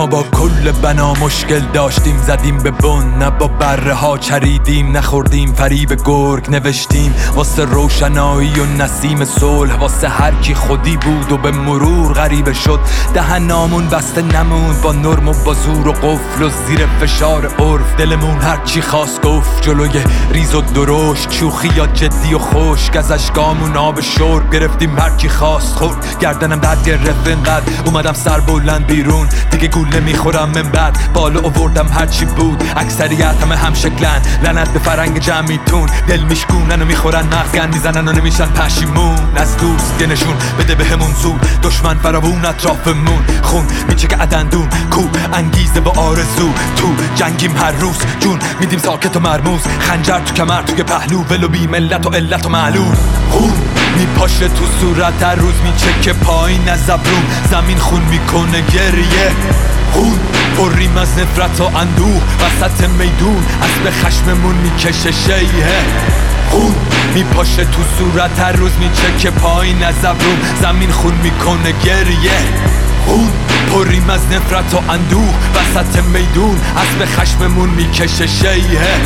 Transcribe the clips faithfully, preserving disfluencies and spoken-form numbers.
ما با کل بنا مشکل داشتیم، زدیم به بن، نه با بره ها چریدیم، نخوردیم فریب گرگ نوشتیم واسه روشنایی و نسیم صلح، واسه هر کی خودی بود و به مرور غریبه شد. دهنامون بسته نموند با نرم و با زور و قفل و زیر فشار عرف، دلمون هر چی خواست گفت جلوی ریز و درشت، شوخی یا جدی و خشک، از اشکامون آب شرب گرفتیم هر کی خواست خورد. گردنم درد گرفت اینقدر اومدم سر بلند بیرون، دیگه گول نمیخورم من بعد بالا آوردم هرچی بود. اکثریت همه هم شکلن، لعنت به فرنگ جمعیتون، دل میشکونن و میخورن مغزگن میزنن و نمیشن پشیمون. از دوست یه نشون بده بهمون زود، دشمن فراوون اطرافمون، خون میچه که عدندون، کو انگیزه با آرزو، تو جنگیم هر روز، جون میدیم ساکت و مرموز، خنجر تو کمر توی پهلو، ولو بی ملت و علت و معلول. خون میپاشه تو صورت هر روز، میچکه پایین از ابروم، زمین خون میکنه گریه. خون پریم از نفرت و اندوه وسط میدون، اسب خشممون میکشه شیهه. خون میپاشه تو صورت هر روز، میچکه پایین از ابروم، زمین خون میکنه گریه. خون پریم از نفرت و اندوه وسط میدون، اسب خشممون میکشه شیهه.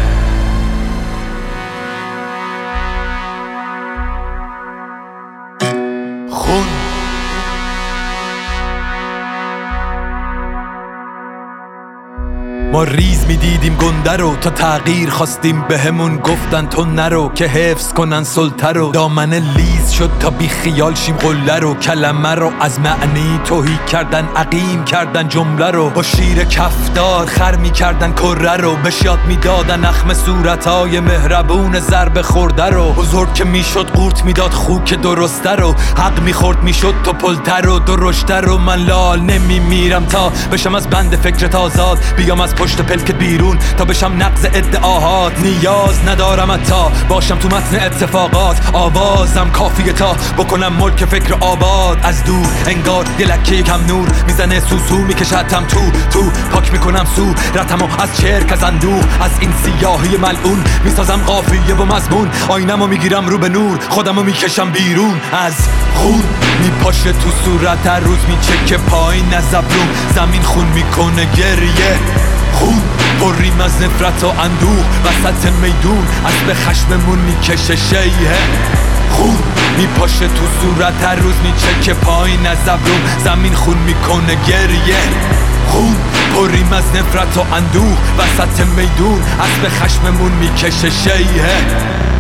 خون ما ریز میدیدیم گنده رو، تا تغییر خواستیم بهمون گفتن تو نرو، که حفظ کنن سلطه رو. دامن لیز شد تا بی خیال شیم قله رو، کلمه رو از معنی توهی کردن، عقیم کردن جمله رو، با شیر کفدار خر میکردن کره رو، بشیاد میدادن اخم صورتای مهربون ضربه خورده رو. بزرگ که میشد قورت میداد خوک درسته رو، حق میخورد میشد تو پلته رو، درشته رو. من لال نمیمیرم تا بشم از بند فکرت آزاد، بیام از پشت پلکت بیرون تا بشم نقض ادعاهات. نیاز ندارم حتی باشم تو متن اتفاقات، آوازم کافیه تا بکنم ملک فکر آباد. از دور انگار یه لکه کم نور میزنه، سوسو میکشتم تو تو پاک میکنم سو رتمو از چرک از اندوه، از این سیاهی ملعون میسازم قافیه و مضمون، آینمو میگیرم رو به نور، خودمو میکشم بیرون. از خون میپاشه تو صورت هر روز، میچکه پایین از ابروم، زمین خون میکنه گریه. خون پریم از نفرت و اندوه وسط میدون، اسب خشممون میکشه شیهه. خون میپاشه تو صورت هر روز، میچکه پایین از ابروم، زمین خون میکنه گریه. خون پریم از نفرت و اندوه وسط میدون، اسب خشممون میکشه شیهه.